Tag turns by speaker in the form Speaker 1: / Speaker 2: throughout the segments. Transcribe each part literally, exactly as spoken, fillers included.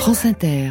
Speaker 1: France Inter.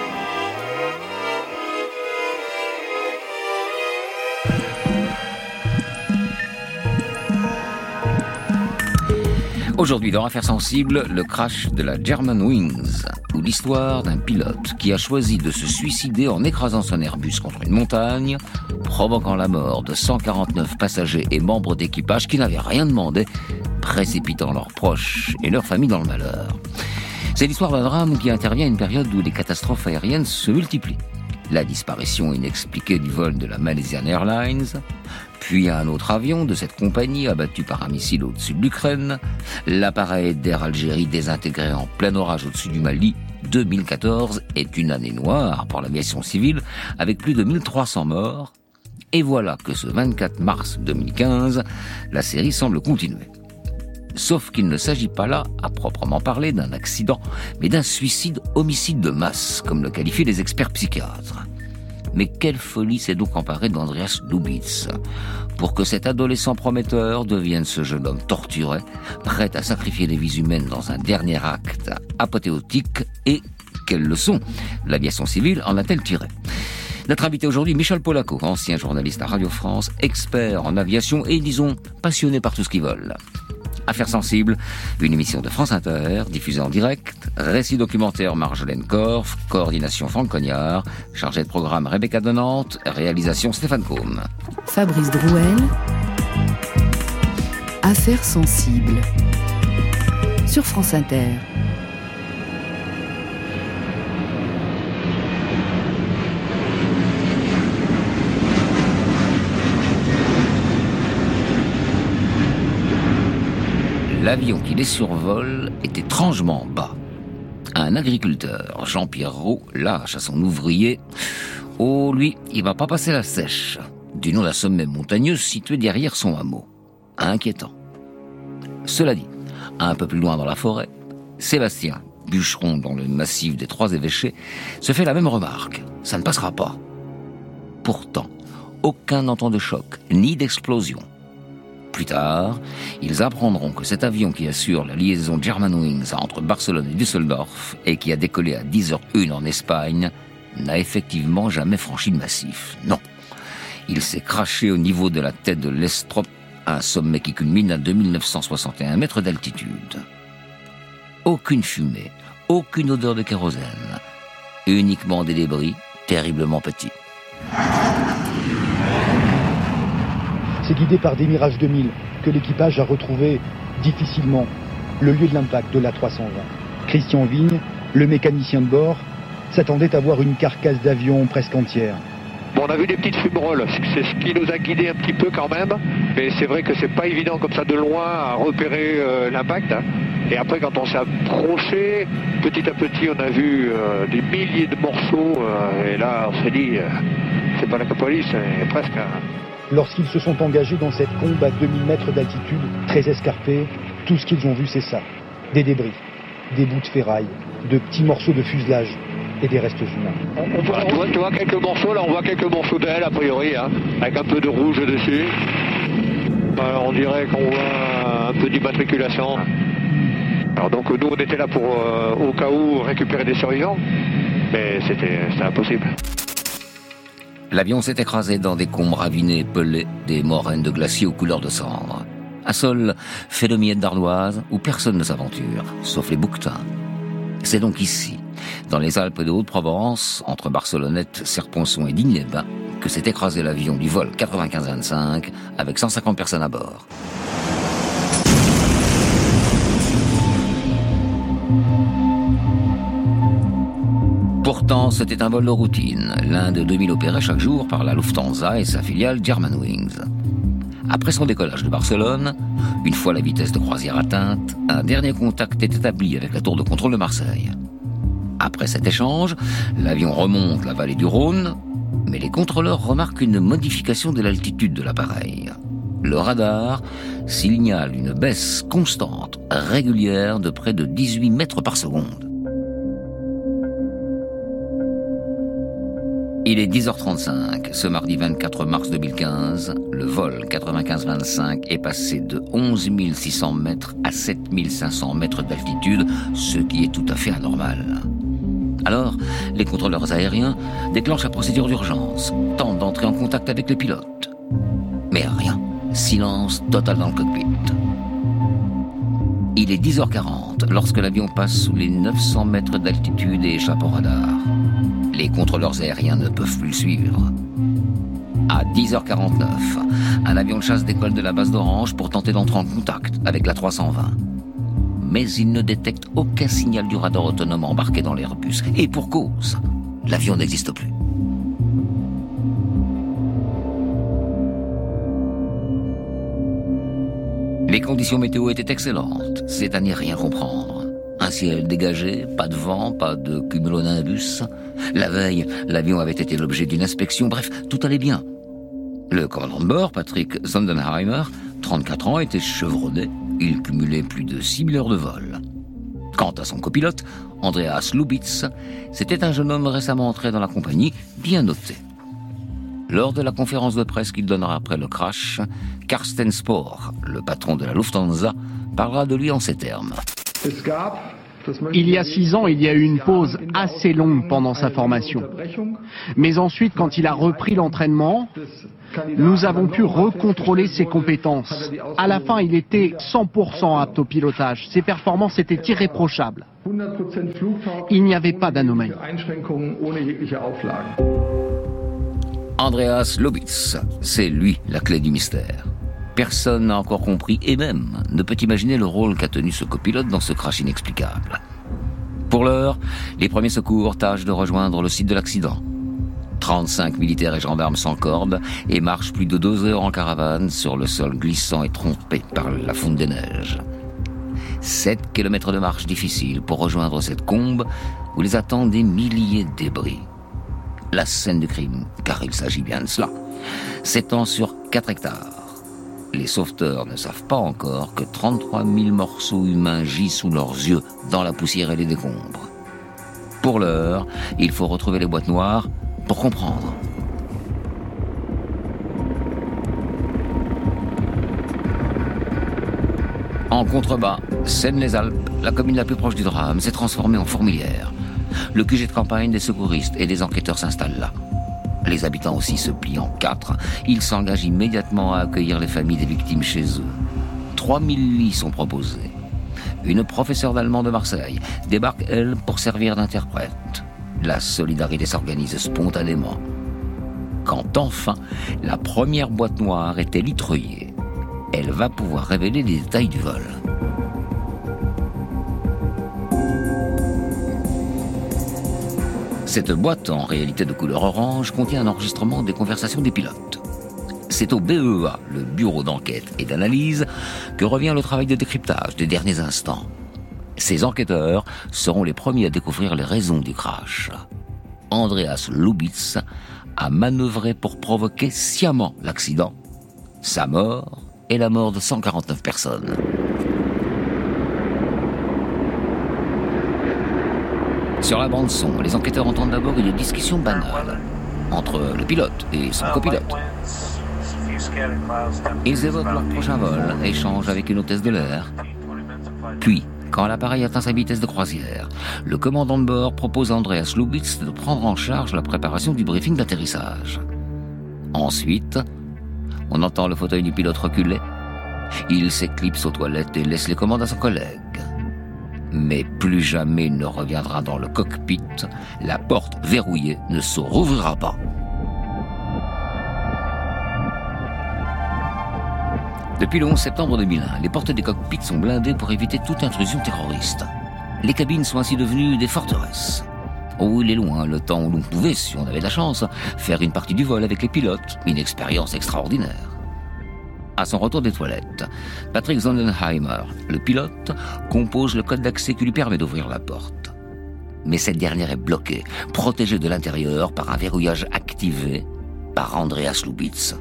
Speaker 2: Aujourd'hui, dans Affaires sensibles, le crash de la Germanwings, ou l'histoire d'un pilote qui a choisi de se suicider en écrasant son Airbus contre une montagne, provoquant la mort de cent quarante-neuf passagers et membres d'équipage qui n'avaient rien demandé, précipitant leurs proches et leurs familles dans le malheur. C'est l'histoire d'un drame qui intervient à une période où les catastrophes aériennes se multiplient. La disparition inexpliquée du vol de la Malaysian Airlines, puis un autre avion de cette compagnie abattu par un missile au-dessus de l'Ukraine, l'appareil d'Air Algérie désintégré en plein orage au-dessus du Mali. deux mille quatorze est une année noire pour l'aviation civile, avec plus de mille trois cents morts. Et voilà que ce vingt-quatre mars deux mille quinze, la série semble continuer. Sauf qu'il ne s'agit pas là, à proprement parler, d'un accident, mais d'un suicide-homicide de masse, comme le qualifient les experts psychiatres. Mais quelle folie s'est donc emparée d'Andreas Lubitz pour que cet adolescent prometteur devienne ce jeune homme torturé, prêt à sacrifier des vies humaines dans un dernier acte apothéotique. Et quelle leçon l'aviation civile en a-t-elle tiré? Notre invité aujourd'hui, Michel Polaco, ancien journaliste à Radio France, expert en aviation et, disons, passionné par tout ce qui vole. Affaires sensibles, une émission de France Inter, diffusée en direct, récit documentaire Marjolaine Korff, coordination Franck Cognard, chargé de programme Rebecca Donante, réalisation Stéphane Combe.
Speaker 1: Fabrice Drouel, Affaires sensibles, sur France Inter.
Speaker 2: L'avion qui les survole est étrangement bas. Un agriculteur, Jean-Pierre Roux, lâche à son ouvrier. Oh, lui, il va pas passer la sèche. Du nom d'un sommet montagneux situé derrière son hameau. Inquiétant. Cela dit, un peu plus loin dans la forêt, Sébastien, bûcheron dans le massif des Trois Évêchés, se fait la même remarque. Ça ne passera pas. Pourtant, aucun n'entend de choc, ni d'explosion. Plus tard, ils apprendront que cet avion qui assure la liaison Germanwings entre Barcelone et Düsseldorf et qui a décollé à dix heures une en Espagne n'a effectivement jamais franchi le massif. Non. Il s'est crashé au niveau de la tête de l'Estrop, un sommet qui culmine à deux mille neuf cent soixante et un mètres d'altitude. Aucune fumée, aucune odeur de kérosène, uniquement des débris terriblement petits.
Speaker 3: C'est guidé par des Mirage deux mille que l'équipage a retrouvé difficilement le lieu de l'impact de l'A trois cent vingt. Christian Vigne, le mécanicien de bord, s'attendait à voir une carcasse d'avion presque entière.
Speaker 4: Bon, on a vu des petites fumerolles, c'est ce qui nous a guidés un petit peu quand même, mais c'est vrai que c'est pas évident comme ça de loin à repérer euh, l'impact. Hein. Et après, quand on s'est approché, petit à petit, on a vu euh, des milliers de morceaux, euh, et là, on s'est dit, euh, c'est pas l'apocalypse, c'est presque... Hein.
Speaker 3: Lorsqu'ils se sont engagés dans cette combe à deux mille mètres d'altitude, très escarpée, tout ce qu'ils ont vu, c'est ça. Des débris, des bouts de ferraille, de petits morceaux de fuselage et des restes humains.
Speaker 4: On, on voit, tu, vois, tu vois quelques morceaux, là on voit quelques morceaux d'ailes a priori, hein, avec un peu de rouge dessus. Alors, on dirait qu'on voit un peu d'immatriculation. Alors donc nous on était là pour, euh, au cas où, récupérer des survivants, mais c'était, c'était impossible.
Speaker 2: L'avion s'est écrasé dans des combes ravinées, pelées, des moraines de glaciers aux couleurs de cendre. Un sol fait de miettes d'ardoise où personne ne s'aventure, sauf les bouquetins. C'est donc ici, dans les Alpes de Haute-Provence, entre Barcelonnette, Serponçon et Digne-les-Bains, que s'est écrasé l'avion du vol quatre-vingt-quinze vingt-cinq avec cent cinquante personnes à bord. Pourtant, c'était un vol de routine, l'un de deux mille opérés chaque jour par la Lufthansa et sa filiale Germanwings. Après son décollage de Barcelone, une fois la vitesse de croisière atteinte, un dernier contact est établi avec la tour de contrôle de Marseille. Après cet échange, l'avion remonte la vallée du Rhône, mais les contrôleurs remarquent une modification de l'altitude de l'appareil. Le radar signale une baisse constante, régulière de près de dix-huit mètres par seconde. Il est dix heures trente-cinq, ce mardi vingt-quatre mars deux mille quinze, le vol quatre-vingt-quinze vingt-cinq est passé de onze mille six cents mètres à sept mille cinq cents mètres d'altitude, ce qui est tout à fait anormal. Alors, les contrôleurs aériens déclenchent la procédure d'urgence, tentent d'entrer en contact avec les pilotes. Mais rien. Silence total dans le cockpit. Il est dix heures quarante lorsque l'avion passe sous les neuf cents mètres d'altitude et échappe au radar. Les contrôleurs aériens ne peuvent plus le suivre. À dix heures quarante-neuf, un avion de chasse décolle de la base d'Orange pour tenter d'entrer en contact avec la trois cent vingt. Mais il ne détecte aucun signal du radar autonome embarqué dans l'Airbus. Et pour cause, l'avion n'existe plus. Les conditions météo étaient excellentes, c'est à n'y rien comprendre. Un ciel dégagé, pas de vent, pas de cumulonimbus. La veille, l'avion avait été l'objet d'une inspection, bref, tout allait bien. Le commandant de bord, Patrick Sondenheimer, trente-quatre ans, était chevronné. Il cumulait plus de six mille heures de vol. Quant à son copilote, Andreas Lubitz, c'était un jeune homme récemment entré dans la compagnie, bien noté. Lors de la conférence de presse qu'il donnera après le crash, Carsten Spohr, le patron de la Lufthansa, parlera de lui en ces termes.
Speaker 5: Il y a six ans, il y a eu une pause assez longue pendant sa formation. Mais ensuite, quand il a repris l'entraînement, nous avons pu recontrôler ses compétences. À la fin, il était cent pour cent apte au pilotage. Ses performances étaient irréprochables. Il n'y avait pas d'anomalie.
Speaker 2: Andreas Lubitz, c'est lui la clé du mystère. Personne n'a encore compris et même ne peut imaginer le rôle qu'a tenu ce copilote dans ce crash inexplicable. Pour l'heure, les premiers secours tâchent de rejoindre le site de l'accident. trente-cinq militaires et gendarmes s'encordent et marchent plus de deux heures en caravane sur le sol glissant et trompé par la fonte des neiges. Sept kilomètres de marche difficile pour rejoindre cette combe où les attendent des milliers de débris. La scène du crime, car il s'agit bien de cela, s'étend sur quatre hectares. Les sauveteurs ne savent pas encore que trente-trois mille morceaux humains gisent sous leurs yeux dans la poussière et les décombres. Pour l'heure, il faut retrouver les boîtes noires pour comprendre. En contrebas, Seine-les-Alpes, la commune la plus proche du drame, s'est transformée en fourmilière. Le Q G de campagne des secouristes et des enquêteurs s'installe là. Les habitants aussi se plient en quatre. Ils s'engagent immédiatement à accueillir les familles des victimes chez eux. trois mille lits sont proposés. Une professeure d'allemand de Marseille débarque, elle, pour servir d'interprète. La solidarité s'organise spontanément. Quand enfin, la première boîte noire est élitreillée, elle va pouvoir révéler les détails du vol. Cette boîte, en réalité de couleur orange, contient un enregistrement des conversations des pilotes. C'est au B E A, le bureau d'enquête et d'analyse, que revient le travail de décryptage des derniers instants. Ces enquêteurs seront les premiers à découvrir les raisons du crash. Andreas Lubitz a manœuvré pour provoquer sciemment l'accident, sa mort et la mort de cent quarante-neuf personnes. Sur la bande-son, les enquêteurs entendent d'abord une discussion banale entre le pilote et son copilote. Ils évoquent leur prochain vol, échangent avec une hôtesse de l'air. Puis, quand l'appareil atteint sa vitesse de croisière, le commandant de bord propose à Andreas Lubitz de prendre en charge la préparation du briefing d'atterrissage. Ensuite, on entend le fauteuil du pilote reculer. Il s'éclipse aux toilettes et laisse les commandes à son collègue. Mais plus jamais il ne reviendra dans le cockpit. La porte verrouillée ne se rouvrira pas. Depuis le onze septembre deux mille un, les portes des cockpits sont blindées pour éviter toute intrusion terroriste. Les cabines sont ainsi devenues des forteresses. Oh, il est loin le temps où l'on pouvait, si on avait de la chance, faire une partie du vol avec les pilotes. Une expérience extraordinaire. À son retour des toilettes, Patrick Sondenheimer, le pilote, compose le code d'accès qui lui permet d'ouvrir la porte. Mais cette dernière est bloquée, protégée de l'intérieur par un verrouillage activé par Andreas Lubitz.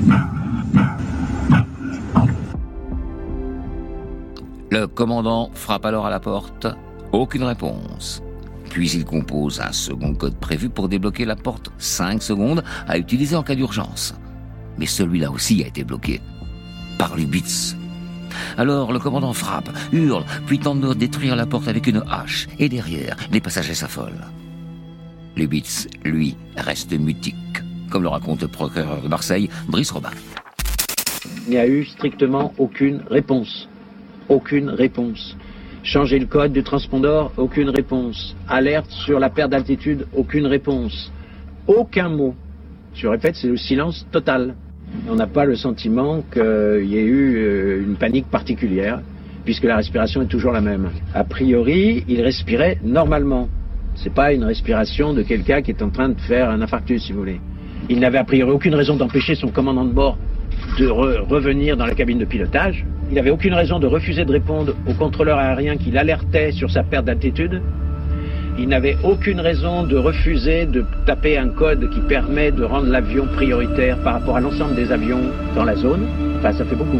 Speaker 2: Le commandant frappe alors à la porte, aucune réponse. Puis il compose un second code prévu pour débloquer la porte, cinq secondes à utiliser en cas d'urgence. Mais celui-là aussi a été bloqué par Lubitz. Alors le commandant frappe, hurle, puis tente de détruire la porte avec une hache. Et derrière, les passagers s'affolent. Lubitz, lui, reste mutique, comme le raconte le procureur de Marseille, Brice Robin.
Speaker 6: Il n'y a eu strictement aucune réponse. Aucune réponse. Changer le code du transpondeur, aucune réponse. Alerte sur la perte d'altitude, aucune réponse. Aucun mot. Je répète, c'est le silence total. On n'a pas le sentiment qu'il y ait eu une panique particulière, puisque la respiration est toujours la même. A priori, il respirait normalement. C'est pas une respiration de quelqu'un qui est en train de faire un infarctus, si vous voulez. Il n'avait a priori aucune raison d'empêcher son commandant de bord de re revenir dans la cabine de pilotage. Il n'avait aucune raison de refuser de répondre au contrôleur aérien qui l'alertait sur sa perte d'altitude. Il n'avait aucune raison de refuser de taper un code qui permet de rendre l'avion prioritaire par rapport à l'ensemble des avions dans la zone. Enfin, ça fait beaucoup.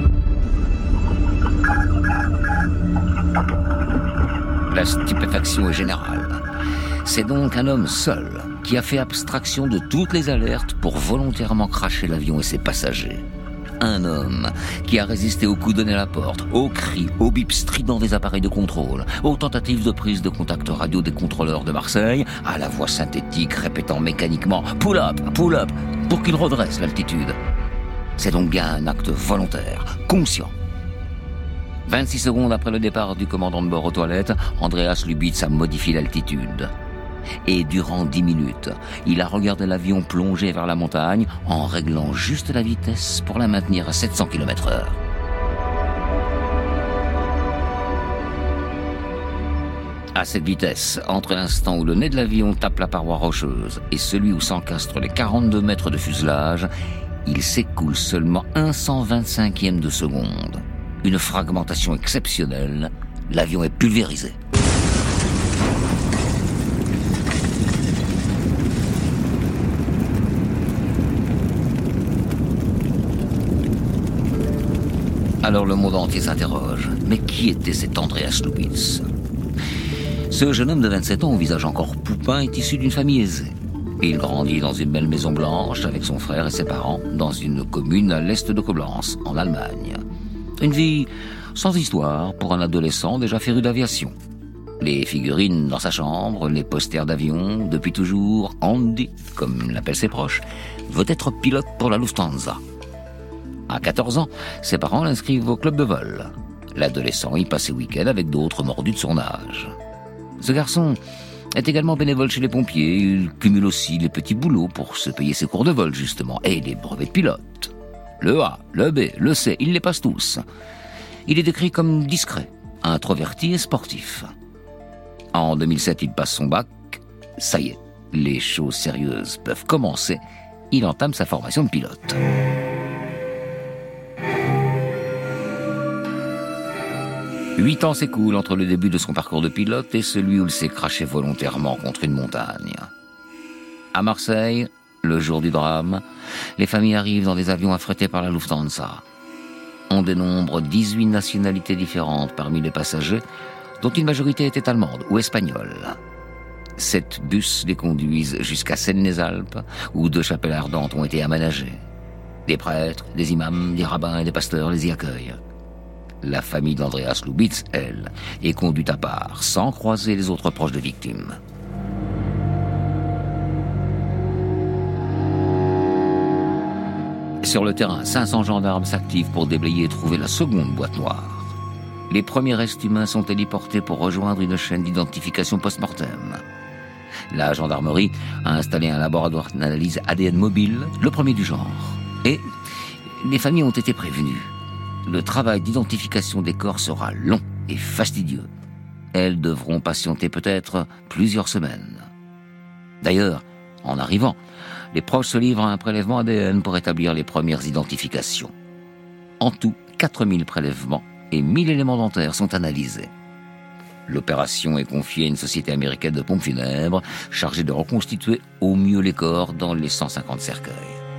Speaker 2: La stupéfaction est générale. C'est donc un homme seul qui a fait abstraction de toutes les alertes pour volontairement cracher l'avion et ses passagers. Un homme qui a résisté aux coups donnés à la porte, aux cris, aux bips stridents des appareils de contrôle, aux tentatives de prise de contact radio des contrôleurs de Marseille, à la voix synthétique répétant mécaniquement « pull up, pull up » pour qu'il redresse l'altitude. C'est donc bien un acte volontaire, conscient. vingt-six secondes après le départ du commandant de bord aux toilettes, Andreas Lubitz a modifié l'altitude. Et durant dix minutes, il a regardé l'avion plonger vers la montagne en réglant juste la vitesse pour la maintenir à sept cents kilomètres heure. À cette vitesse, entre l'instant où le nez de l'avion tape la paroi rocheuse et celui où s'encastrent les quarante-deux mètres de fuselage, il s'écoule seulement un cent vingt-cinquième de seconde. Une fragmentation exceptionnelle, l'avion est pulvérisé. Alors le monde entier s'interroge. Mais qui était cet Andreas Lubitz ? Ce jeune homme de vingt-sept ans, au visage encore poupin, est issu d'une famille aisée. Il grandit dans une belle maison blanche avec son frère et ses parents dans une commune à l'est de Koblenz, en Allemagne. Une vie sans histoire pour un adolescent déjà féru d'aviation. Les figurines dans sa chambre, les posters d'avion, depuis toujours, Andy, comme l'appellent ses proches, veut être pilote pour la Lufthansa. À quatorze ans, ses parents l'inscrivent au club de vol. L'adolescent y passe ses week-ends avec d'autres mordus de son âge. Ce garçon est également bénévole chez les pompiers. Il cumule aussi les petits boulots pour se payer ses cours de vol, justement, et les brevets de pilote. Le A, le B, le C, il les passe tous. Il est décrit comme discret, introverti et sportif. En deux mille sept, il passe son bac. Ça y est, les choses sérieuses peuvent commencer. Il entame sa formation de pilote. Huit ans s'écoulent entre le début de son parcours de pilote et celui où il s'est craché volontairement contre une montagne. À Marseille, le jour du drame, les familles arrivent dans des avions affrétés par la Lufthansa. On dénombre dix-huit nationalités différentes parmi les passagers, dont une majorité était allemande ou espagnole. Sept bus les conduisent jusqu'à Seine-les-Alpes, où deux chapelles ardentes ont été aménagées. Des prêtres, des imams, des rabbins et des pasteurs les y accueillent. La famille d'Andreas Lubitz, elle, est conduite à part, sans croiser les autres proches de victimes. Sur le terrain, cinq cents gendarmes s'activent pour déblayer et trouver la seconde boîte noire. Les premiers restes humains sont héliportés pour rejoindre une chaîne d'identification post-mortem. La gendarmerie a installé un laboratoire d'analyse A D N mobile, le premier du genre. Et les familles ont été prévenues. Le travail d'identification des corps sera long et fastidieux. Elles devront patienter peut-être plusieurs semaines. D'ailleurs, en arrivant, les proches se livrent à un prélèvement A D N pour établir les premières identifications. En tout, quatre mille prélèvements et mille éléments dentaires sont analysés. L'opération est confiée à une société américaine de pompes funèbres chargée de reconstituer au mieux les corps dans les cent cinquante cercueils.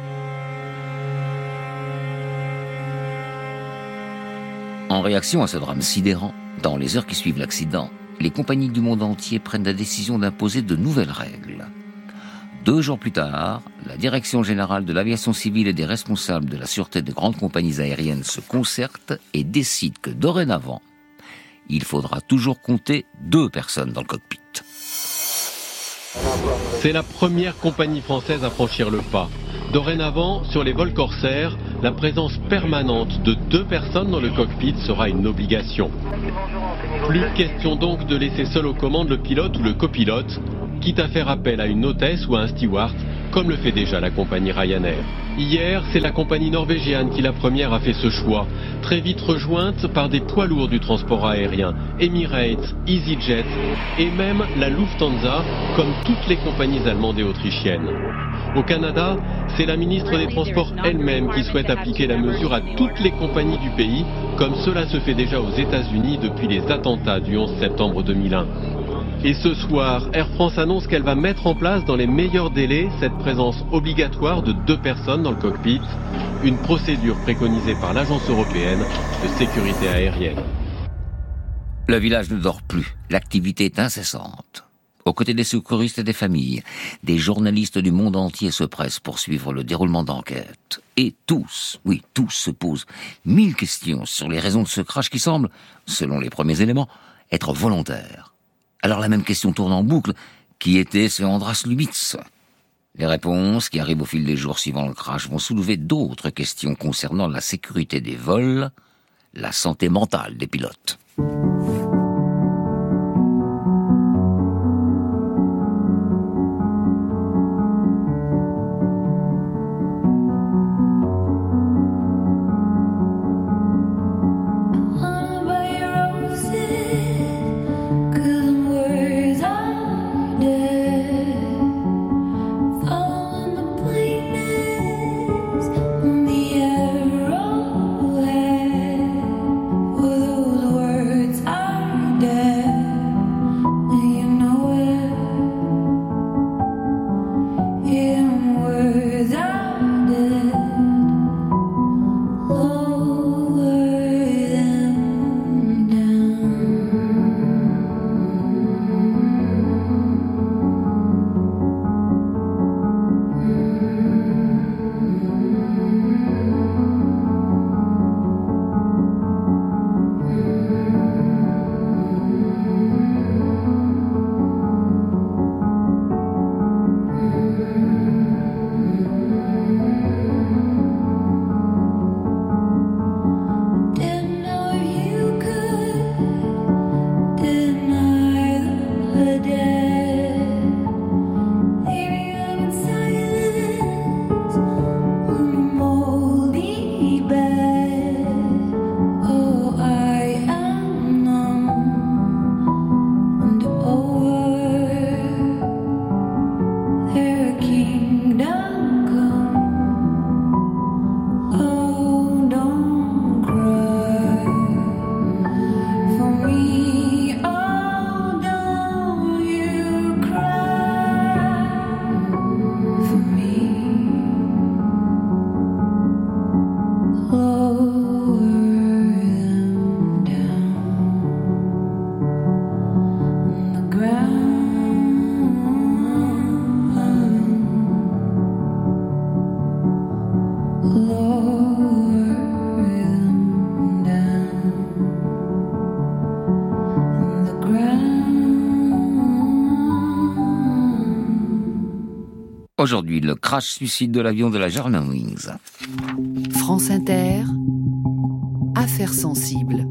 Speaker 2: En réaction à ce drame sidérant, dans les heures qui suivent l'accident, les compagnies du monde entier prennent la décision d'imposer de nouvelles règles. Deux jours plus tard, la Direction générale de l'aviation civile et des responsables de la sûreté des grandes compagnies aériennes se concertent et décident que dorénavant, il faudra toujours compter deux personnes dans le cockpit.
Speaker 7: C'est la première compagnie française à franchir le pas. Dorénavant, sur les vols corsaires, la présence permanente de deux personnes dans le cockpit sera une obligation. Plus question donc de laisser seul aux commandes le pilote ou le copilote, quitte à faire appel à une hôtesse ou à un steward, comme le fait déjà la compagnie Ryanair. Hier, c'est la compagnie norvégienne qui la première a fait ce choix, très vite rejointe par des poids lourds du transport aérien, Emirates, EasyJet et même la Lufthansa, comme toutes les compagnies allemandes et autrichiennes. Au Canada, c'est la ministre des Transports elle-même qui souhaite appliquer la mesure à toutes les compagnies du pays, comme cela se fait déjà aux États-Unis depuis les attentats du onze septembre deux mille un. Et ce soir, Air France annonce qu'elle va mettre en place dans les meilleurs délais cette présence obligatoire de deux personnes dans le cockpit, une procédure préconisée par l'Agence européenne de sécurité aérienne.
Speaker 2: Le village ne dort plus, l'activité est incessante. Aux côtés des secouristes et des familles, des journalistes du monde entier se pressent pour suivre le déroulement d'enquête. Et tous, oui, tous se posent mille questions sur les raisons de ce crash qui semble, selon les premiers éléments, être volontaire. Alors la même question tourne en boucle. Qui était ce Andras Lubitz ? Les réponses, qui arrivent au fil des jours suivant le crash, vont soulever d'autres questions concernant la sécurité des vols, la santé mentale des pilotes. Aujourd'hui, le crash-suicide de l'avion de la Germanwings.
Speaker 1: France Inter, affaires sensibles.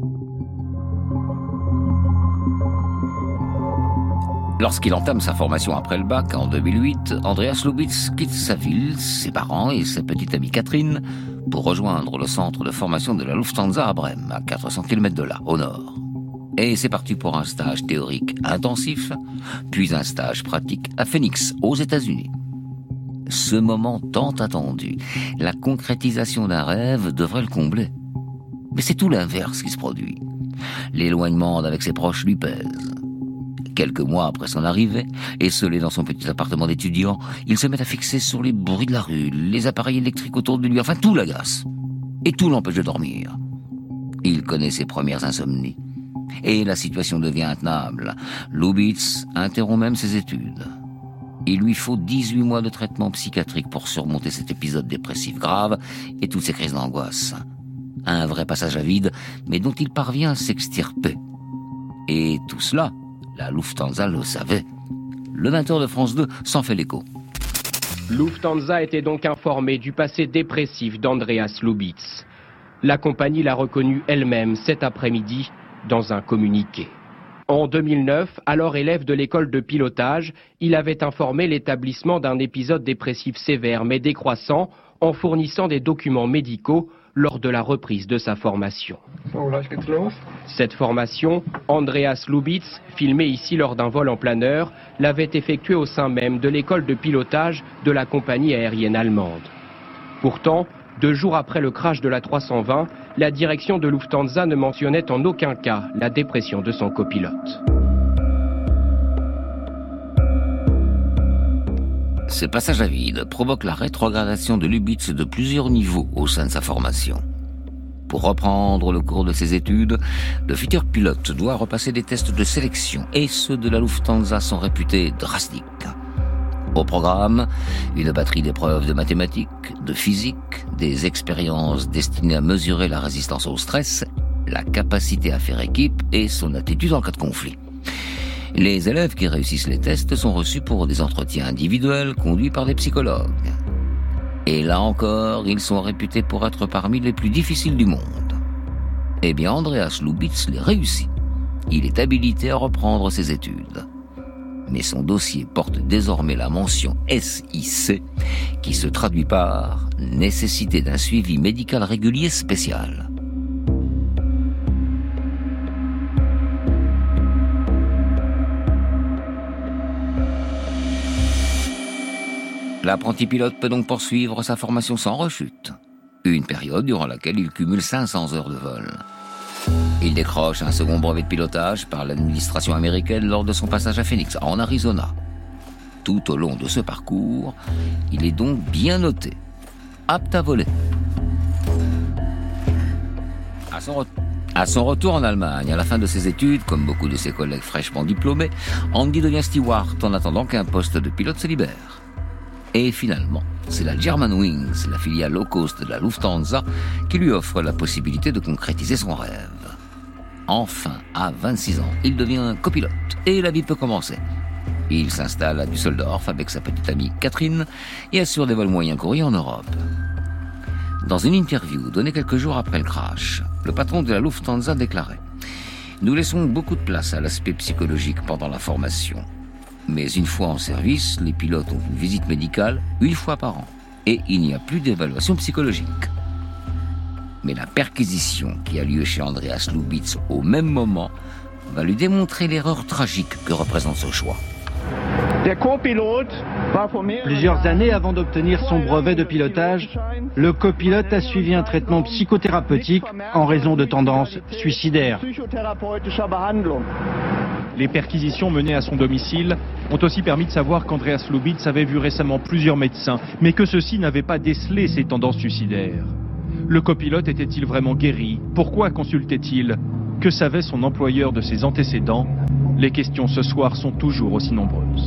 Speaker 2: Lorsqu'il entame sa formation après le bac, en deux mille huit, Andreas Lubitz quitte sa ville, ses parents et sa petite amie Catherine pour rejoindre le centre de formation de la Lufthansa à Brême, à quatre cents kilomètres de là, au nord. Et c'est parti pour un stage théorique intensif, puis un stage pratique à Phoenix, aux États-Unis. Ce moment tant attendu, la concrétisation d'un rêve devrait le combler. Mais c'est tout l'inverse qui se produit. L'éloignement d'avec ses proches lui pèse. Quelques mois après son arrivée, esselé dans son petit appartement d'étudiant, il se met à fixer sur les bruits de la rue, les appareils électriques autour de lui, enfin tout l'agace. Et tout l'empêche de dormir. Il connaît ses premières insomnies. Et la situation devient intenable. Lubitz interrompt même ses études. Il lui faut dix-huit mois de traitement psychiatrique pour surmonter cet épisode dépressif grave et toutes ces crises d'angoisse. Un vrai passage à vide, mais dont il parvient à s'extirper. Et tout cela, la Lufthansa le savait. Le vingt heures de France deux s'en fait l'écho.
Speaker 8: Lufthansa était donc informée du passé dépressif d'Andreas Lubitz. La compagnie l'a reconnu elle-même cet après-midi dans un communiqué. En deux mille neuf, alors élève de l'école de pilotage, il avait informé l'établissement d'un épisode dépressif sévère mais décroissant en fournissant des documents médicaux lors de la reprise de sa formation. Cette formation, Andreas Lubitz, filmé ici lors d'un vol en planeur, l'avait effectuée au sein même de l'école de pilotage de la compagnie aérienne allemande. Pourtant, deux jours après le crash de la trois cent vingt, la direction de Lufthansa ne mentionnait en aucun cas la dépression de son copilote.
Speaker 2: Ces passages à vide provoquent la rétrogradation de Lubitz de plusieurs niveaux au sein de sa formation. Pour reprendre le cours de ses études, le futur pilote doit repasser des tests de sélection et ceux de la Lufthansa sont réputés drastiques. Au programme, une batterie d'épreuves de mathématiques, de physique, des expériences destinées à mesurer la résistance au stress, la capacité à faire équipe et son attitude en cas de conflit. Les élèves qui réussissent les tests sont reçus pour des entretiens individuels conduits par des psychologues. Et là encore, ils sont réputés pour être parmi les plus difficiles du monde. Eh bien, Andreas Lubitz les réussit. Il est habilité à reprendre ses études. Mais son dossier porte désormais la mention S I C, qui se traduit par nécessité d'un suivi médical régulier spécial. L'apprenti pilote peut donc poursuivre sa formation sans rechute. Une période durant laquelle il cumule cinq cents heures de vol. Il décroche un second brevet de pilotage par l'administration américaine lors de son passage à Phoenix, en Arizona. Tout au long de ce parcours, il est donc bien noté, apte à voler. À son, re- à son retour en Allemagne, à la fin de ses études, comme beaucoup de ses collègues fraîchement diplômés, Andy devient steward en attendant qu'un poste de pilote se libère. Et finalement, c'est la Germanwings, la filiale low cost de la Lufthansa, qui lui offre la possibilité de concrétiser son rêve. Enfin, à vingt-six ans, il devient copilote et la vie peut commencer. Il s'installe à Düsseldorf avec sa petite amie Catherine et assure des vols moyens courriers en Europe. Dans une interview donnée quelques jours après le crash, le patron de la Lufthansa déclarait « Nous laissons beaucoup de place à l'aspect psychologique pendant la formation. Mais une fois en service, les pilotes ont une visite médicale une fois par an et il n'y a plus d'évaluation psychologique. » Mais la perquisition qui a lieu chez Andreas Lubitz au même moment va lui démontrer l'erreur tragique que représente ce choix.
Speaker 9: Plusieurs années avant d'obtenir son brevet de pilotage, le copilote a suivi un traitement psychothérapeutique en raison de tendances suicidaires.
Speaker 10: Les perquisitions menées à son domicile ont aussi permis de savoir qu'Andreas Lubitz avait vu récemment plusieurs médecins, mais que ceux-ci n'avaient pas décelé ses tendances suicidaires. Le copilote était-il vraiment guéri? Pourquoi consultait-il? Que savait son employeur de ses antécédents? Les questions ce soir sont toujours aussi nombreuses.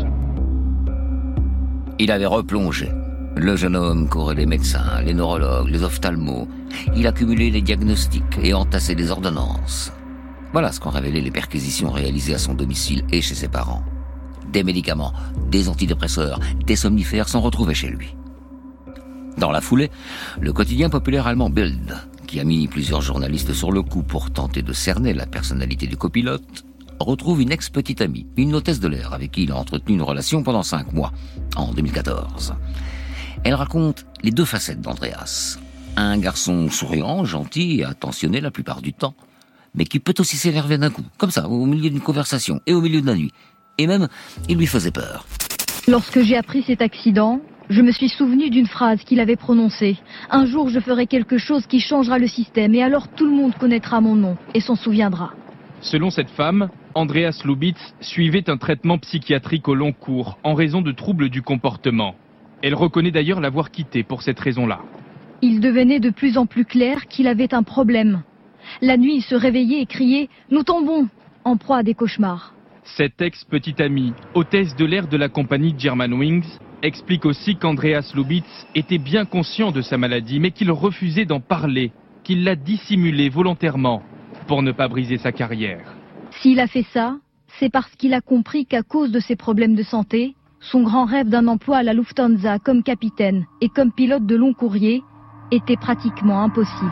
Speaker 2: Il avait replongé. Le jeune homme courait les médecins, les neurologues, les ophtalmos. Il accumulait les diagnostics et entassait des ordonnances. Voilà ce qu'ont révélé les perquisitions réalisées à son domicile et chez ses parents. Des médicaments, des antidépresseurs, des somnifères sont retrouvés chez lui. Dans la foulée, le quotidien populaire allemand Bild, qui a mis plusieurs journalistes sur le coup pour tenter de cerner la personnalité du copilote, retrouve une ex-petite amie, une hôtesse de l'air avec qui il a entretenu une relation pendant cinq mois, en deux mille quatorze. Elle raconte les deux facettes d'Andreas. Un garçon souriant, gentil et attentionné la plupart du temps, mais qui peut aussi s'énerver d'un coup, comme ça, au milieu d'une conversation et au milieu de la nuit. Et même, il lui faisait peur.
Speaker 11: Lorsque j'ai appris cet accident, je me suis souvenu d'une phrase qu'il avait prononcée. Un jour, je ferai quelque chose qui changera le système et alors tout le monde connaîtra mon nom et s'en souviendra.
Speaker 10: Selon cette femme, Andreas Lubitz suivait un traitement psychiatrique au long cours en raison de troubles du comportement. Elle reconnaît d'ailleurs l'avoir quitté pour cette raison-là.
Speaker 11: Il devenait de plus en plus clair qu'il avait un problème. La nuit, il se réveillait et criait « Nous tombons !» en proie à des cauchemars.
Speaker 10: Cette ex-petite amie, hôtesse de l'air de la compagnie Germanwings, explique aussi qu'Andreas Lubitz était bien conscient de sa maladie, mais qu'il refusait d'en parler, qu'il l'a dissimulée volontairement pour ne pas briser sa carrière.
Speaker 11: S'il a fait ça, c'est parce qu'il a compris qu'à cause de ses problèmes de santé, son grand rêve d'un emploi à la Lufthansa comme capitaine et comme pilote de long courrier était pratiquement impossible.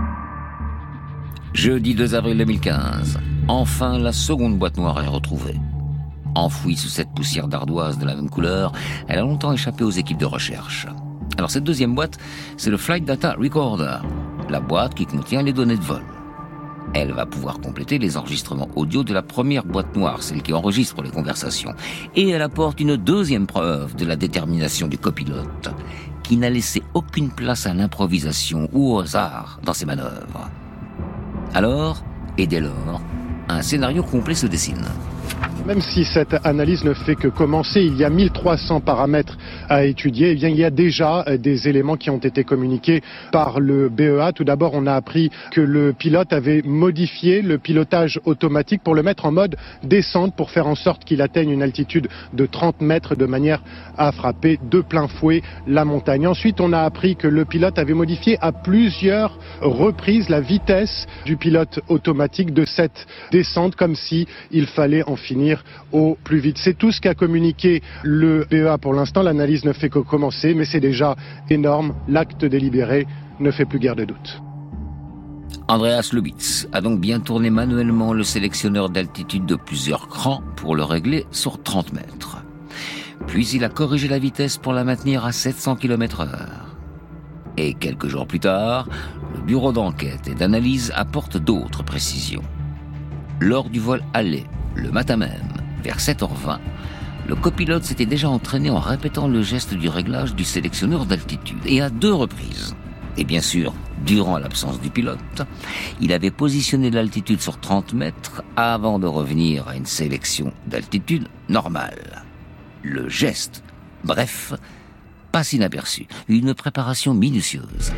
Speaker 2: Jeudi deux avril deux mille quinze, enfin la seconde boîte noire est retrouvée. Enfouie sous cette poussière d'ardoise de la même couleur, elle a longtemps échappé aux équipes de recherche. Alors cette deuxième boîte, c'est le Flight Data Recorder, la boîte qui contient les données de vol. Elle va pouvoir compléter les enregistrements audio de la première boîte noire, celle qui enregistre les conversations. Et elle apporte une deuxième preuve de la détermination du copilote, qui n'a laissé aucune place à l'improvisation ou au hasard dans ses manœuvres. Alors, et dès lors, un scénario complet se dessine.
Speaker 12: Même si cette analyse ne fait que commencer, il y a mille trois cents paramètres à étudier. Eh bien, il y a déjà des éléments qui ont été communiqués par le B E A. Tout d'abord, on a appris que le pilote avait modifié le pilotage automatique pour le mettre en mode descente pour faire en sorte qu'il atteigne une altitude de trente mètres de manière à frapper de plein fouet la montagne. Ensuite, on a appris que le pilote avait modifié à plusieurs reprises la vitesse du pilote automatique de cette descente, comme si il fallait en finir au plus vite. C'est tout ce qu'a communiqué le B E A pour l'instant. L'analyse ne fait que commencer, mais c'est déjà énorme. L'acte délibéré ne fait plus guère de doute.
Speaker 2: Andreas Lubitz a donc bien tourné manuellement le sélectionneur d'altitude de plusieurs crans pour le régler sur trente mètres. Puis il a corrigé la vitesse pour la maintenir à sept cents kilomètres heure. Et quelques jours plus tard, le bureau d'enquête et d'analyse apporte d'autres précisions. Lors du vol aller, le matin même, vers sept heures vingt, le copilote s'était déjà entraîné en répétant le geste du réglage du sélectionneur d'altitude. Et à deux reprises, et bien sûr, durant l'absence du pilote, il avait positionné l'altitude sur trente mètres avant de revenir à une sélection d'altitude normale. Le geste, bref, passe inaperçu, une préparation minutieuse.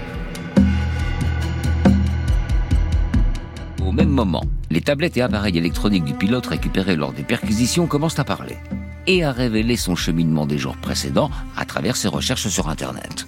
Speaker 2: Au même moment, les tablettes et appareils électroniques du pilote récupérés lors des perquisitions commencent à parler et à révéler son cheminement des jours précédents à travers ses recherches sur Internet.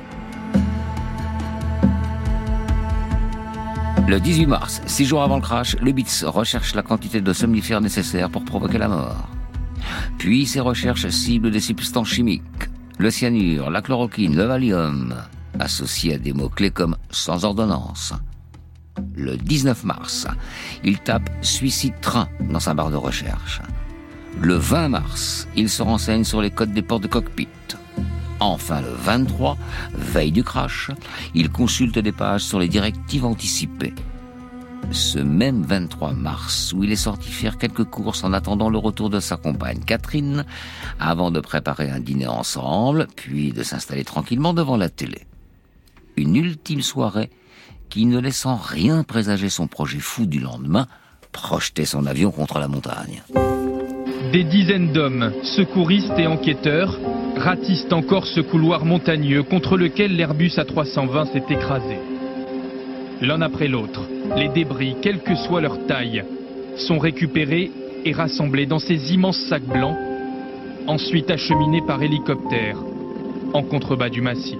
Speaker 2: Le dix-huit mars, six jours avant le crash, Lubitz recherche la quantité de somnifères nécessaire pour provoquer la mort. Puis ses recherches ciblent des substances chimiques, le cyanure, la chloroquine, le Valium, associés à des mots-clés comme « sans ordonnance ». Le dix-neuf mars, il tape « suicide-train » dans sa barre de recherche. Le vingt mars, il se renseigne sur les codes des portes de cockpit. Enfin, le vingt-trois, veille du crash, il consulte des pages sur les directives anticipées. Ce même vingt-trois mars, où il est sorti faire quelques courses en attendant le retour de sa compagne Catherine, avant de préparer un dîner ensemble, puis de s'installer tranquillement devant la télé. Une ultime soirée qui, ne laissant rien présager son projet fou du lendemain, projetait son avion contre la montagne.
Speaker 10: Des dizaines d'hommes, secouristes et enquêteurs, ratissent encore ce couloir montagneux contre lequel l'Airbus A trois cent vingt s'est écrasé. L'un après l'autre, les débris, quelle que soit leur taille, sont récupérés et rassemblés dans ces immenses sacs blancs, ensuite acheminés par hélicoptère en contrebas du massif.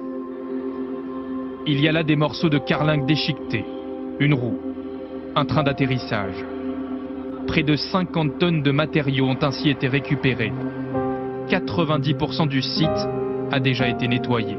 Speaker 10: Il y a là des morceaux de carlingue déchiquetés, une roue, un train d'atterrissage. Près de cinquante tonnes de matériaux ont ainsi été récupérés. quatre-vingt-dix pour cent du site a déjà été nettoyé.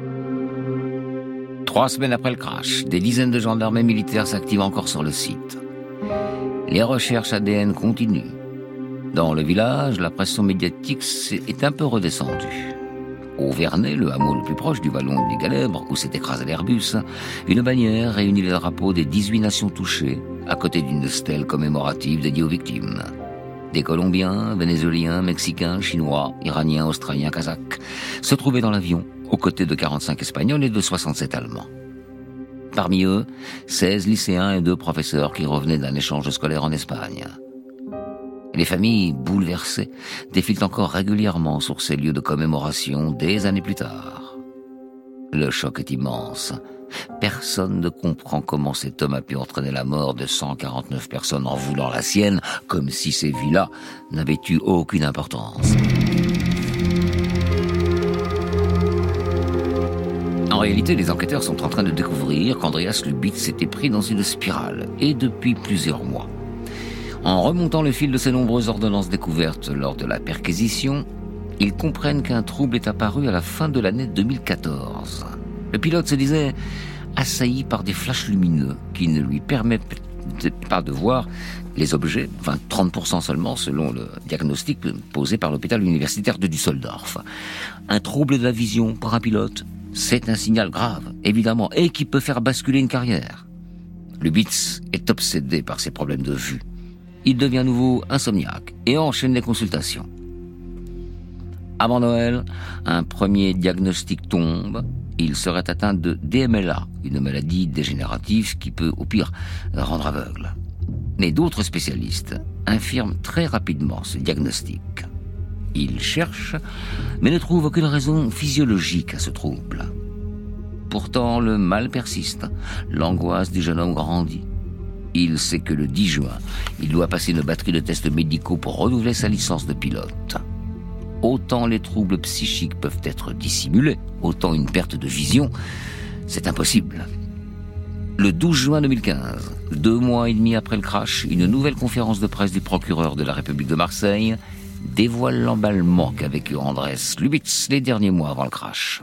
Speaker 2: Trois semaines après le crash, des dizaines de gendarmes et militaires s'activent encore sur le site. Les recherches A D N continuent. Dans le village, la pression médiatique est un peu redescendue. Au Vernet, le hameau le plus proche du vallon des Galèbres, où s'est écrasé l'Airbus, une bannière réunit les drapeaux des dix-huit nations touchées, à côté d'une stèle commémorative dédiée aux victimes. Des Colombiens, Vénézuéliens, Mexicains, Chinois, Iraniens, Australiens, Kazakhs se trouvaient dans l'avion, aux côtés de quarante-cinq Espagnols et de soixante-sept Allemands. Parmi eux, seize lycéens et deux professeurs qui revenaient d'un échange scolaire en Espagne. Les familles, bouleversées, défilent encore régulièrement sur ces lieux de commémoration des années plus tard. Le choc est immense. Personne ne comprend comment cet homme a pu entraîner la mort de cent quarante-neuf personnes en voulant la sienne, comme si ces vies-là n'avaient eu aucune importance. En réalité, les enquêteurs sont en train de découvrir qu'Andreas Lubitz s'était pris dans une spirale, et depuis plusieurs mois. En remontant le fil de ces nombreuses ordonnances découvertes lors de la perquisition, ils comprennent qu'un trouble est apparu à la fin de l'année deux mille quatorze. Le pilote se disait assailli par des flashs lumineux qui ne lui permettent pas de voir les objets, enfin trente pour cent seulement selon le diagnostic posé par l'hôpital universitaire de Düsseldorf. Un trouble de la vision pour un pilote, c'est un signal grave, évidemment, et qui peut faire basculer une carrière. Lubitz est obsédé par ses problèmes de vue. Il devient à nouveau insomniaque et enchaîne les consultations. Avant Noël, un premier diagnostic tombe. Il serait atteint de D M L A, une maladie dégénérative qui peut au pire rendre aveugle. Mais d'autres spécialistes infirment très rapidement ce diagnostic. Ils cherchent, mais ne trouvent aucune raison physiologique à ce trouble. Pourtant, le mal persiste. L'angoisse du jeune homme grandit. Il sait que le dix juin, il doit passer une batterie de tests médicaux pour renouveler sa licence de pilote. Autant les troubles psychiques peuvent être dissimulés, autant une perte de vision, c'est impossible. Le douze juin deux mille quinze, deux mois et demi après le crash, une nouvelle conférence de presse du procureur de la République de Marseille dévoile l'emballement qu'a vécu Andrés Lubitz les derniers mois avant le crash.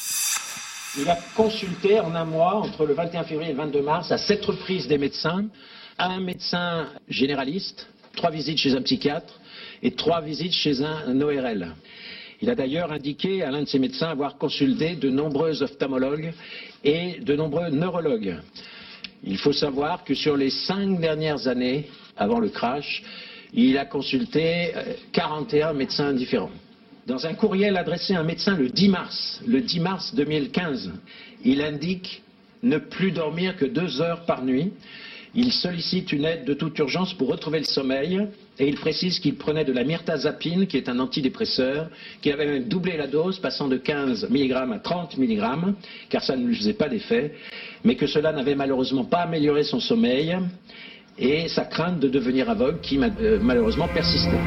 Speaker 6: Il a consulté en un mois, entre le vingt et un février et le vingt-deux mars, à sept reprises des médecins, un médecin généraliste, trois visites chez un psychiatre, et trois visites chez un O R L. Il a d'ailleurs indiqué à l'un de ses médecins avoir consulté de nombreux ophtalmologues et de nombreux neurologues. Il faut savoir que sur les cinq dernières années, avant le crash, il a consulté quarante et un médecins différents. Dans un courriel adressé à un médecin le dix mars, le dix mars deux mille quinze, il indique ne plus dormir que deux heures par nuit. Il sollicite une aide de toute urgence pour retrouver le sommeil et il précise qu'il prenait de la mirtazapine, qui est un antidépresseur, qui avait même doublé la dose, passant de quinze milligrammes à trente milligrammes, car ça ne lui faisait pas d'effet, mais que cela n'avait malheureusement pas amélioré son sommeil et sa crainte de devenir aveugle qui euh, malheureusement persistait.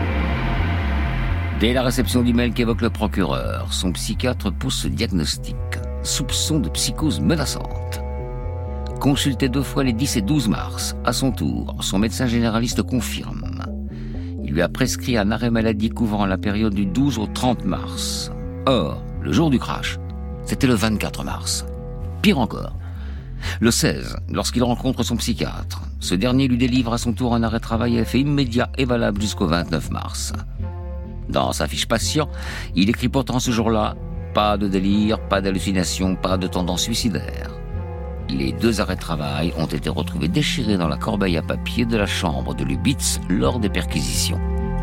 Speaker 2: Dès la réception du mail qu'évoque le procureur, son psychiatre pose ce diagnostic, soupçon de psychose menaçante. Consulté deux fois les dix et douze mars, à son tour, son médecin généraliste confirme. Il lui a prescrit un arrêt maladie couvrant la période du douze au trente mars. Or, le jour du crash, c'était le vingt-quatre mars. Pire encore, le seize, lorsqu'il rencontre son psychiatre, ce dernier lui délivre à son tour un arrêt de travail à effet immédiat et valable jusqu'au vingt-neuf mars. Dans sa fiche patient, il écrit pourtant ce jour-là « Pas de délire, pas d'hallucination, pas de tendance suicidaire ». Les deux arrêts de travail ont été retrouvés déchirés dans la corbeille à papier de la chambre de Lubitz lors des perquisitions.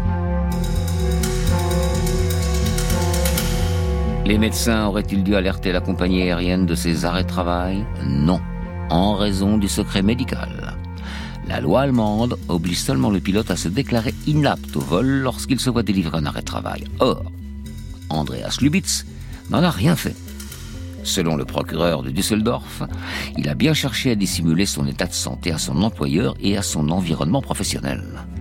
Speaker 2: Les médecins auraient-ils dû alerter la compagnie aérienne de ces arrêts de travail? Non, en raison du secret médical. La loi allemande oblige seulement le pilote à se déclarer inapte au vol lorsqu'il se voit délivrer un arrêt de travail. Or, Andreas Lubitz n'en a rien fait. Selon le procureur de Düsseldorf, il a bien cherché à dissimuler son état de santé à son employeur et à son environnement professionnel.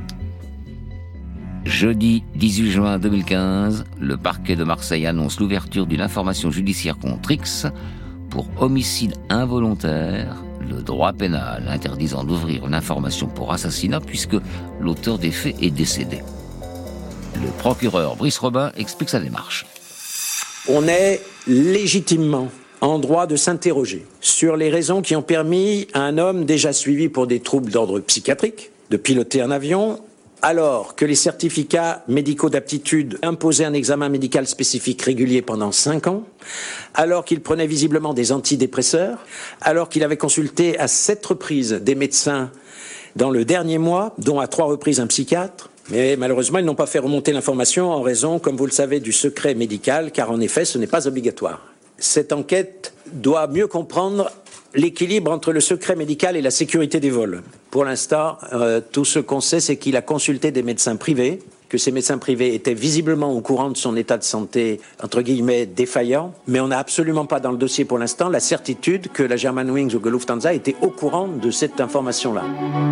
Speaker 2: Jeudi dix-huit juin deux mille quinze, le parquet de Marseille annonce l'ouverture d'une information judiciaire contre X pour homicide involontaire, le droit pénal interdisant d'ouvrir une information pour assassinat puisque l'auteur des faits est décédé. Le procureur Brice Robin explique sa démarche.
Speaker 13: On est légitimement en droit de s'interroger sur les raisons qui ont permis à un homme déjà suivi pour des troubles d'ordre psychiatrique de piloter un avion, alors que les certificats médicaux d'aptitude imposaient un examen médical spécifique régulier pendant cinq ans, alors qu'il prenait visiblement des antidépresseurs, alors qu'il avait consulté à sept reprises des médecins dans le dernier mois, dont à trois reprises un psychiatre. Mais malheureusement, ils n'ont pas fait remonter l'information en raison, comme vous le savez, du secret médical, car en effet, ce n'est pas obligatoire. Cette enquête doit mieux comprendre l'équilibre entre le secret médical et la sécurité des vols. Pour l'instant, euh, tout ce qu'on sait, c'est qu'il a consulté des médecins privés, que ces médecins privés étaient visiblement au courant de son état de santé, entre guillemets, défaillant, mais on n'a absolument pas dans le dossier pour l'instant la certitude que la Germanwings ou que Lufthansa était au courant de cette information-là.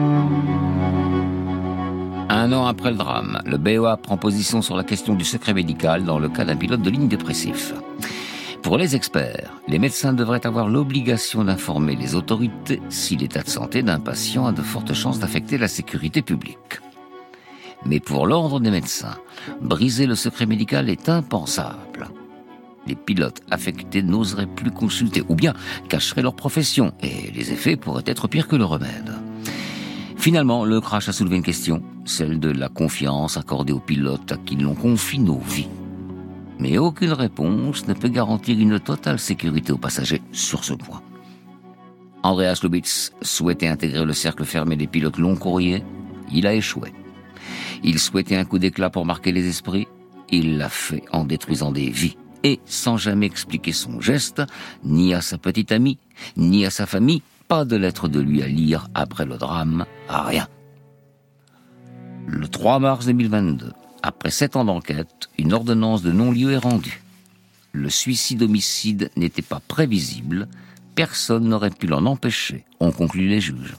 Speaker 2: Un an après le drame, le B E A prend position sur la question du secret médical dans le cas d'un pilote de ligne dépressif. Pour les experts, les médecins devraient avoir l'obligation d'informer les autorités si l'état de santé d'un patient a de fortes chances d'affecter la sécurité publique. Mais pour l'ordre des médecins, briser le secret médical est impensable. Les pilotes affectés n'oseraient plus consulter ou bien cacheraient leur profession et les effets pourraient être pires que le remède. Finalement, le crash a soulevé une question, celle de la confiance accordée aux pilotes à qui l'on confie nos vies. Mais aucune réponse ne peut garantir une totale sécurité aux passagers sur ce point. Andreas Lubitz souhaitait intégrer le cercle fermé des pilotes long courrier. Il a échoué. Il souhaitait un coup d'éclat pour marquer les esprits. Il l'a fait en détruisant des vies et sans jamais expliquer son geste, ni à sa petite amie, ni à sa famille. Pas de lettre de lui à lire après le drame, rien. Le trois mars deux mille vingt-deux, après sept ans d'enquête, une ordonnance de non-lieu est rendue. Le suicide-homicide n'était pas prévisible, personne n'aurait pu l'en empêcher, ont conclu les juges.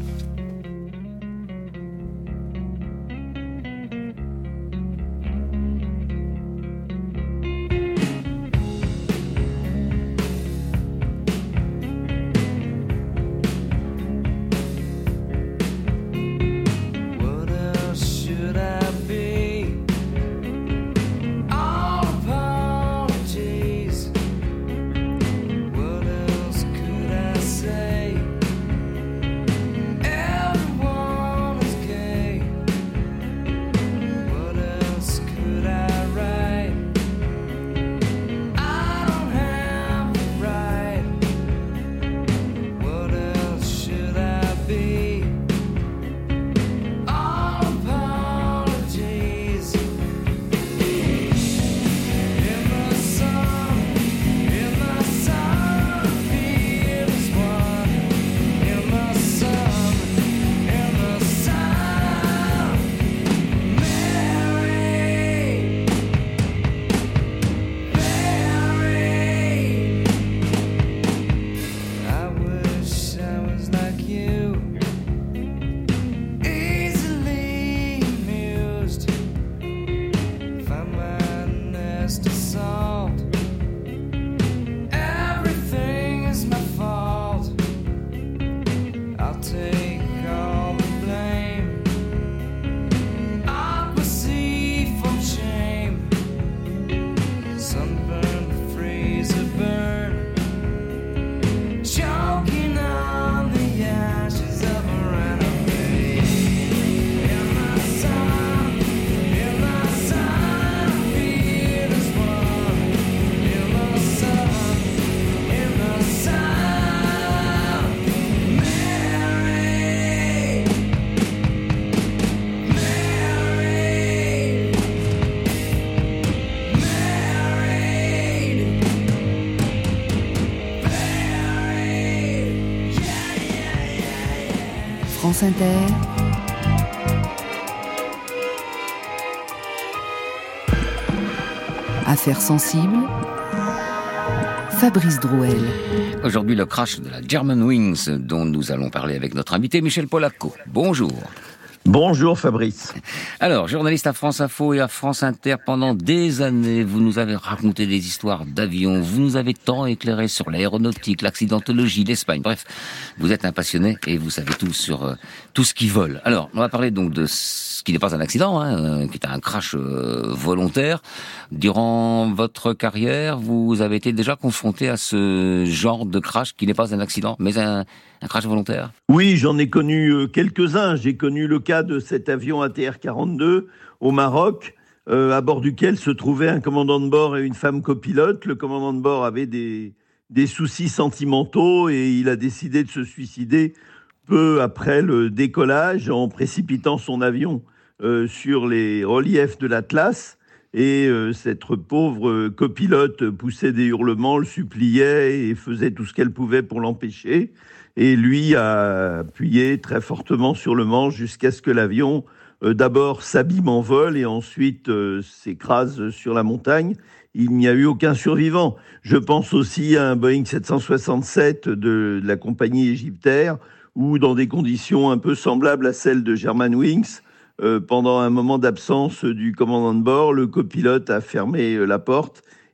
Speaker 1: France Inter. Affaires sensibles. Fabrice Drouel.
Speaker 2: Aujourd'hui, le crash de la Germanwings dont nous allons parler avec notre invité Michel Polacco. Bonjour.
Speaker 14: Bonjour Fabrice.
Speaker 2: Alors, journaliste à France Info et à France Inter pendant des années, vous nous avez raconté des histoires d'avions, vous nous avez tant éclairé sur l'aéronautique, l'accidentologie, l'Espagne, bref, vous êtes un passionné et vous savez tout sur euh, tout ce qui vole. Alors, on va parler donc de ce qui n'est pas un accident, hein, euh, qui est un crash euh, volontaire. Durant votre carrière, vous avez été déjà confronté à ce genre de crash qui n'est pas un accident, mais un, un crash volontaire ?
Speaker 14: Oui, j'en ai connu quelques-uns. J'ai connu le cas de cet avion A T R quarante-deux au Maroc, euh, à bord duquel se trouvait un commandant de bord et une femme copilote. Le commandant de bord avait des, des soucis sentimentaux et il a décidé de se suicider peu après le décollage en précipitant son avion euh, sur les reliefs de l'Atlas. Et euh, cette pauvre copilote poussait des hurlements, le suppliait et faisait tout ce qu'elle pouvait pour l'empêcher. Et lui a appuyé très fortement sur le manche jusqu'à ce que l'avion euh, d'abord s'abîme en vol et ensuite euh, s'écrase sur la montagne. Il n'y a eu aucun survivant. Je pense aussi à un Boeing sept cent soixante-sept de, de la compagnie Egyptair où, dans des conditions un peu semblables à celles de Germanwings, euh, pendant un moment d'absence du commandant de bord, le copilote a fermé euh, la porte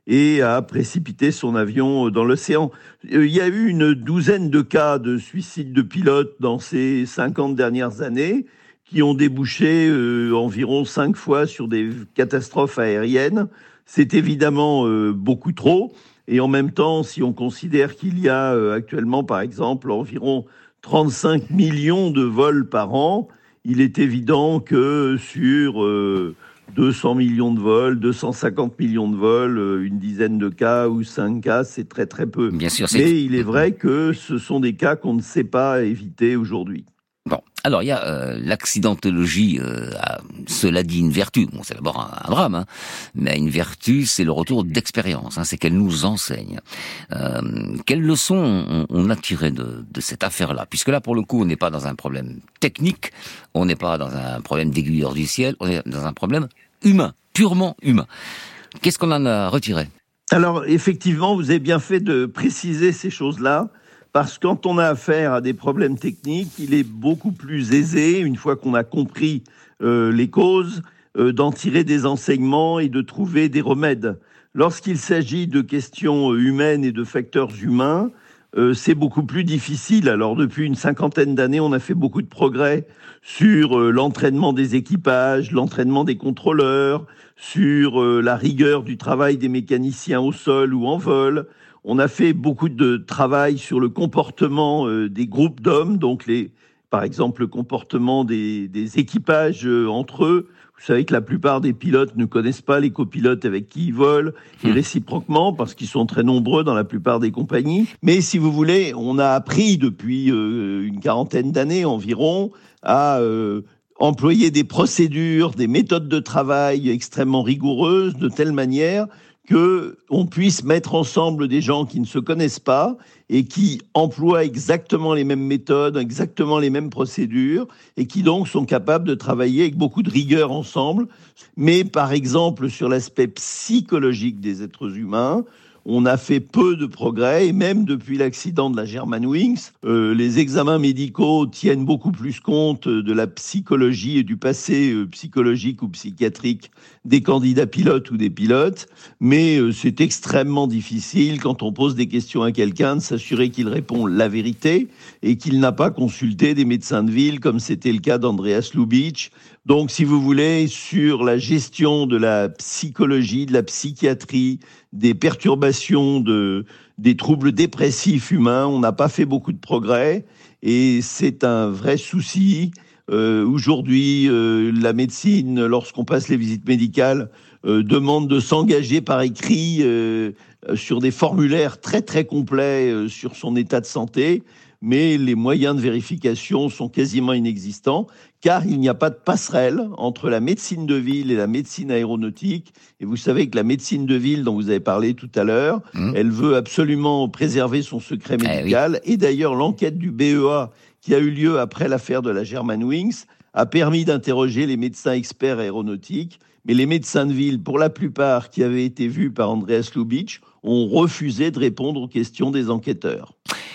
Speaker 14: et a précipité son avion dans l'océan. Il y a eu une douzaine de cas de suicide de pilotes dans ces cinquante dernières années qui ont débouché euh, environ cinq fois sur des catastrophes aériennes. C'est évidemment euh, beaucoup trop. Et en même temps, si on considère qu'il y a euh, actuellement, par exemple, environ trente-cinq millions de vols par an, il est évident que sur euh, deux cents millions de vols, deux cent cinquante millions de vols, euh, une dizaine de cas ou cinq cas, c'est très très peu.
Speaker 2: Bien sûr, c'est...
Speaker 14: Mais il est vrai que ce sont des cas qu'on ne sait pas éviter aujourd'hui.
Speaker 2: Bon, alors il y a euh, l'accidentologie, euh, a, cela dit une vertu. Bon, c'est d'abord un, un drame, hein, mais une vertu, c'est le retour d'expérience. Hein, c'est qu'elle nous enseigne. Euh, quelles leçons on, on a tirées de, de cette affaire-là? Puisque là, pour le coup, on n'est pas dans un problème technique, on n'est pas dans un problème d'aiguilleur du ciel, on est dans un problème humain, purement humain. Qu'est-ce qu'on en a retiré?
Speaker 14: Alors, effectivement, vous avez bien fait de préciser ces choses-là. Parce que quand on a affaire à des problèmes techniques, il est beaucoup plus aisé, une fois qu'on a compris euh, les causes, euh, d'en tirer des enseignements et de trouver des remèdes. Lorsqu'il s'agit de questions humaines et de facteurs humains, euh, c'est beaucoup plus difficile. Alors depuis une cinquantaine d'années, on a fait beaucoup de progrès sur euh, l'entraînement des équipages, l'entraînement des contrôleurs, sur euh, la rigueur du travail des mécaniciens au sol ou en vol. On a fait beaucoup de travail sur le comportement euh, des groupes d'hommes, donc les, par exemple le comportement des, des équipages euh, entre eux. Vous savez que la plupart des pilotes ne connaissent pas les copilotes avec qui ils volent, et réciproquement, parce qu'ils sont très nombreux dans la plupart des compagnies. Mais si vous voulez, on a appris depuis euh, une quarantaine d'années environ à euh, employer des procédures, des méthodes de travail extrêmement rigoureuses, de telle manière qu'on puisse mettre ensemble des gens qui ne se connaissent pas et qui emploient exactement les mêmes méthodes, exactement les mêmes procédures, et qui donc sont capables de travailler avec beaucoup de rigueur ensemble. Mais par exemple, sur l'aspect psychologique des êtres humains, on a fait peu de progrès, et même depuis l'accident de la Germanwings, euh, les examens médicaux tiennent beaucoup plus compte de la psychologie et du passé euh, psychologique ou psychiatrique des candidats pilotes ou des pilotes, mais euh, c'est extrêmement difficile, quand on pose des questions à quelqu'un, de s'assurer qu'il répond la vérité et qu'il n'a pas consulté des médecins de ville, comme c'était le cas d'Andreas Lubitsch. Donc, si vous voulez, sur la gestion de la psychologie, de la psychiatrie, des perturbations, de, des troubles dépressifs humains, on n'a pas fait beaucoup de progrès et c'est un vrai souci. Euh, aujourd'hui, euh, la médecine, lorsqu'on passe les visites médicales, euh, demande de s'engager par écrit euh, sur des formulaires très très complets euh, sur son état de santé, mais les moyens de vérification sont quasiment inexistants, car il n'y a pas de passerelle entre la médecine de ville et la médecine aéronautique. Et vous savez que la médecine de ville, dont vous avez parlé tout à l'heure, mmh. elle veut absolument préserver son secret médical. Eh oui. Et d'ailleurs, l'enquête du B E A, qui a eu lieu après l'affaire de la Germanwings, a permis d'interroger les médecins experts aéronautiques. Mais les médecins de ville, pour la plupart, qui avaient été vus par Andreas Lubitsch, ont refusé de répondre aux questions des enquêteurs.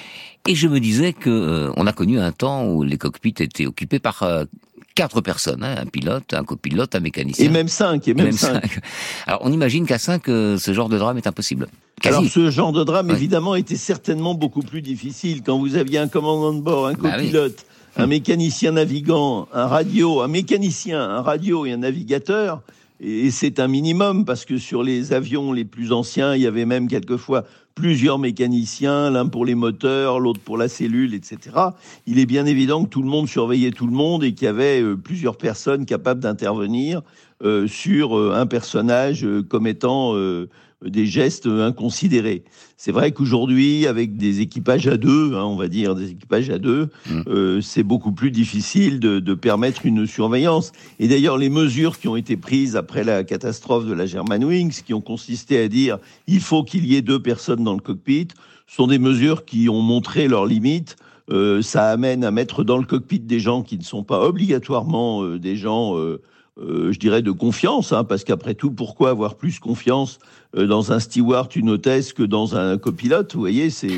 Speaker 2: Et je me disais que euh, on a connu un temps où les cockpits étaient occupés par euh, quatre personnes, hein, un pilote, un copilote, un mécanicien.
Speaker 14: Et même cinq, et même, et même cinq.
Speaker 2: cinq. Alors on imagine qu'à cinq, euh, ce genre de drame est impossible. Quasi.
Speaker 14: Alors ce genre de drame,
Speaker 2: ouais.
Speaker 14: évidemment, était certainement beaucoup plus difficile. Quand vous aviez un commandant de bord, un copilote, bah oui. un mécanicien navigant, un radio, un mécanicien, un radio et un navigateur, et c'est un minimum, parce que sur les avions les plus anciens, il y avait même quelquefois plusieurs mécaniciens, l'un pour les moteurs, l'autre pour la cellule, et cetera. Il est bien évident que tout le monde surveillait tout le monde et qu'il y avait euh, plusieurs personnes capables d'intervenir euh, sur euh, un personnage euh, commettant euh, des gestes inconsidérés. C'est vrai qu'aujourd'hui, avec des équipages à deux, hein, on va dire des équipages à deux, mmh. euh, c'est beaucoup plus difficile de, de permettre une surveillance. Et d'ailleurs, les mesures qui ont été prises après la catastrophe de la Germanwings, qui ont consisté à dire il faut qu'il y ait deux personnes dans le cockpit, sont des mesures qui ont montré leurs limites. Euh, ça amène à mettre dans le cockpit des gens qui ne sont pas obligatoirement euh, des gens... Euh, Euh, je dirais de confiance, hein, parce qu'après tout, pourquoi avoir plus confiance euh, dans un steward, une hôtesse, que dans un copilote? Vous voyez, c'est,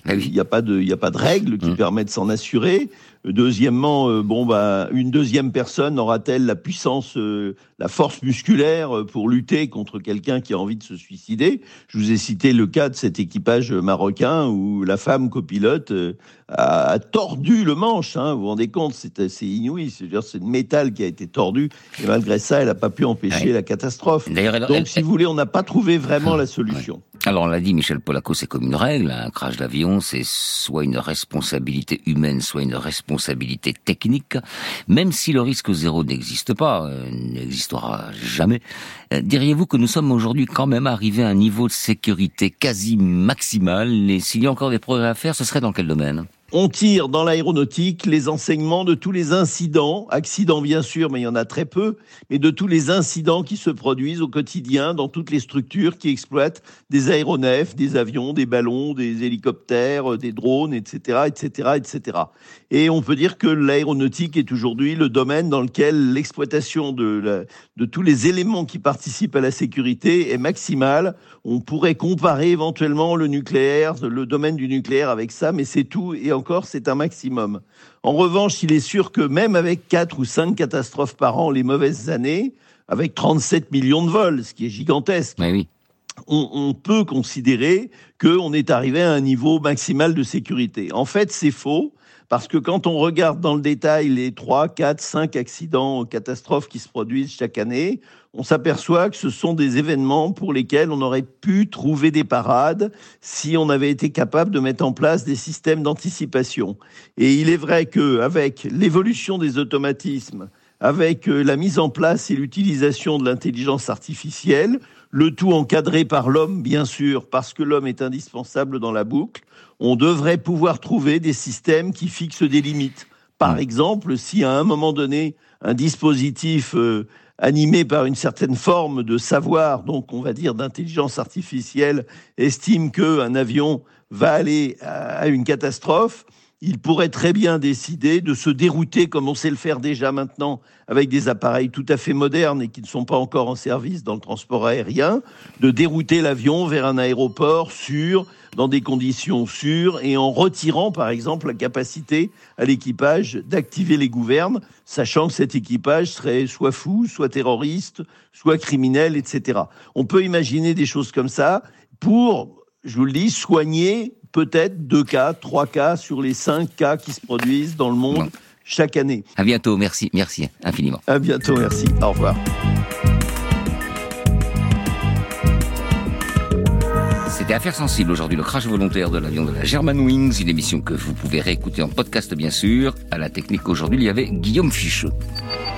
Speaker 14: Il n'y a pas de, il n'y a pas de règle qui mmh. permet de s'en assurer. Deuxièmement, euh, bon bah, une deuxième personne aura-t-elle la puissance, euh, la force musculaire pour lutter contre quelqu'un qui a envie de se suicider ? Je vous ai cité le cas de cet équipage marocain où la femme copilote euh, a, a tordu le manche. Hein, vous vous rendez compte, c'est, c'est inouï. C'est-à-dire, c'est le métal qui a été tordu et malgré ça, elle n'a pas pu empêcher ouais. la catastrophe. D'ailleurs, elle, Donc, elle, si elle... vous voulez, on n'a pas trouvé vraiment la solution.
Speaker 2: Ouais. Alors, on l'a dit, Michel Polaco, c'est comme une règle. Un crash d'avion, c'est soit une responsabilité humaine, soit une responsabilité technique. Même si le risque zéro n'existe pas, euh, n'existera jamais, euh, diriez-vous que nous sommes aujourd'hui quand même arrivés à un niveau de sécurité quasi maximal ? Et s'il y a encore des progrès à faire, ce serait dans quel domaine ?
Speaker 14: On tire dans l'aéronautique les enseignements de tous les incidents, accidents bien sûr, mais il y en a très peu, mais de tous les incidents qui se produisent au quotidien dans toutes les structures qui exploitent des aéronefs, des avions, des ballons, des hélicoptères, des drones, et cetera, et cetera, et cetera. Et on peut dire que l'aéronautique est aujourd'hui le domaine dans lequel l'exploitation de, la, de tous les éléments qui participent à la sécurité est maximale. On pourrait comparer éventuellement le nucléaire, le domaine du nucléaire avec ça, mais c'est tout et encore, c'est un maximum. En revanche, il est sûr que même avec quatre ou cinq catastrophes par an, les mauvaises années, avec trente-sept millions de vols, ce qui est gigantesque,
Speaker 2: oui, oui.
Speaker 14: On, on peut considérer qu'on est arrivé à un niveau maximal de sécurité. En fait, c'est faux. Parce que quand on regarde dans le détail les trois, quatre, cinq accidents, catastrophes qui se produisent chaque année, on s'aperçoit que ce sont des événements pour lesquels on aurait pu trouver des parades si on avait été capable de mettre en place des systèmes d'anticipation. Et il est vrai qu'avec l'évolution des automatismes, avec la mise en place et l'utilisation de l'intelligence artificielle, le tout encadré par l'homme, bien sûr, parce que l'homme est indispensable dans la boucle, on devrait pouvoir trouver des systèmes qui fixent des limites. Par exemple, si à un moment donné, un dispositif euh, animé par une certaine forme de savoir, donc on va dire d'intelligence artificielle, estime qu'un avion va aller à une catastrophe, il pourrait très bien décider de se dérouter, comme on sait le faire déjà maintenant, avec des appareils tout à fait modernes et qui ne sont pas encore en service dans le transport aérien, de dérouter l'avion vers un aéroport sûr, dans des conditions sûres, et en retirant, par exemple, la capacité à l'équipage d'activer les gouvernes, sachant que cet équipage serait soit fou, soit terroriste, soit criminel, et cetera. On peut imaginer des choses comme ça pour, je vous le dis, soigner peut-être deux cas, trois cas sur les cinq cas qui se produisent dans le monde bon. chaque année.
Speaker 2: À bientôt, merci, merci infiniment.
Speaker 14: À bientôt, merci, au revoir.
Speaker 2: C'était Affaires sensibles aujourd'hui, le crash volontaire de l'avion de la Germanwings, une émission que vous pouvez réécouter en podcast bien sûr. À la technique aujourd'hui, il y avait Guillaume Ficheux.